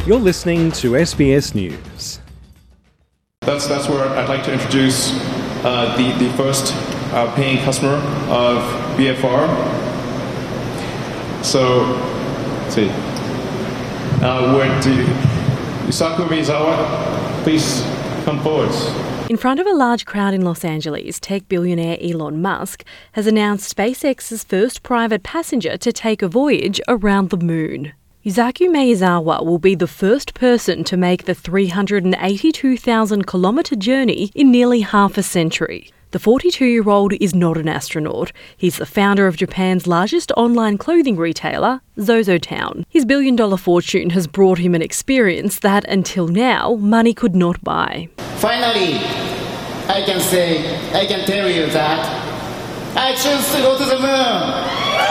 You're listening to SBS News. That's where I'd like to introduce the first paying customer of BFR. So, let's see. Yusaku Miyazawa, please come forward. In front of a large crowd in Los Angeles, tech billionaire Elon Musk has announced SpaceX's first private passenger to take a voyage around the moon. Yusaku Miyazawa will be the first person to make the 382,000-kilometre journey in nearly half a century. The 42-year-old is not an astronaut. He's the founder of Japan's largest online clothing retailer, ZOZOTOWN. His billion-dollar fortune has brought him an experience that, until now, money could not buy. Finally, I can tell you that I choose to go to the moon.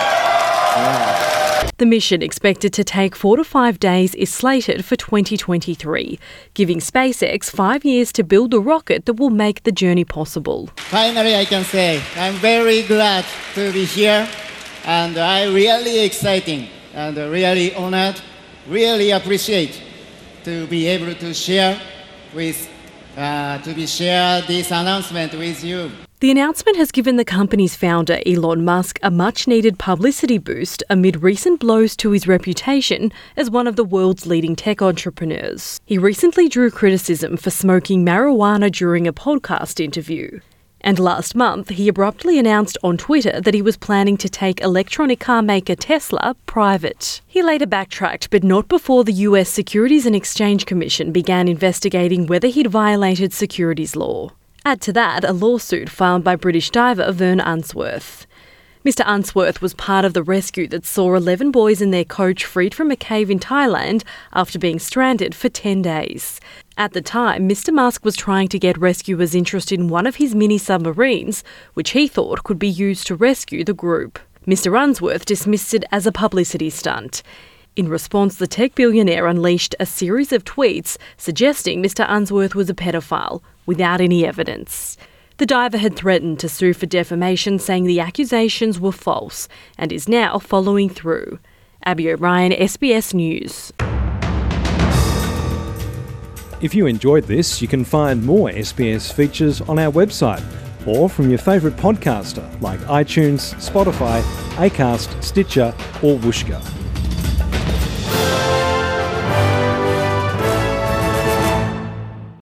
The mission, expected to take 4 to 5 days, is slated for 2023, giving SpaceX 5 years to build the rocket that will make the journey possible. Finally, I can say I'm very glad to be here, and I'm really exciting and really honored, really appreciate to be able to share this announcement with you. The announcement has given the company's founder, Elon Musk, a much-needed publicity boost amid recent blows to his reputation as one of the world's leading tech entrepreneurs. He recently drew criticism for smoking marijuana during a podcast interview. And last month, he abruptly announced on Twitter that he was planning to take electronic car maker Tesla private. He later backtracked, but not before the US Securities and Exchange Commission began investigating whether he'd violated securities law. Add to that a lawsuit filed by British diver Vern Unsworth. Mr Unsworth was part of the rescue that saw 11 boys and their coach freed from a cave in Thailand after being stranded for 10 days. At the time, Mr Musk was trying to get rescuers interested in one of his mini-submarines, which he thought could be used to rescue the group. Mr Unsworth dismissed it as a publicity stunt. In response, the tech billionaire unleashed a series of tweets suggesting Mr Unsworth was a pedophile, without any evidence. The diver had threatened to sue for defamation, saying the accusations were false, and is now following through. Abby O'Brien, SBS News. If you enjoyed this, you can find more SBS features on our website or from your favourite podcaster like iTunes, Spotify, Acast, Stitcher or Whooshkaa.